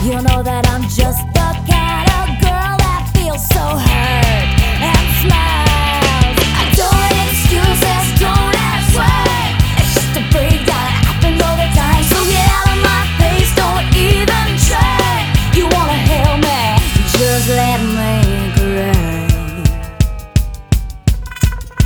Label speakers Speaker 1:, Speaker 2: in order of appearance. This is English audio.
Speaker 1: You know that I'm just the kind of girl that feels so hurt.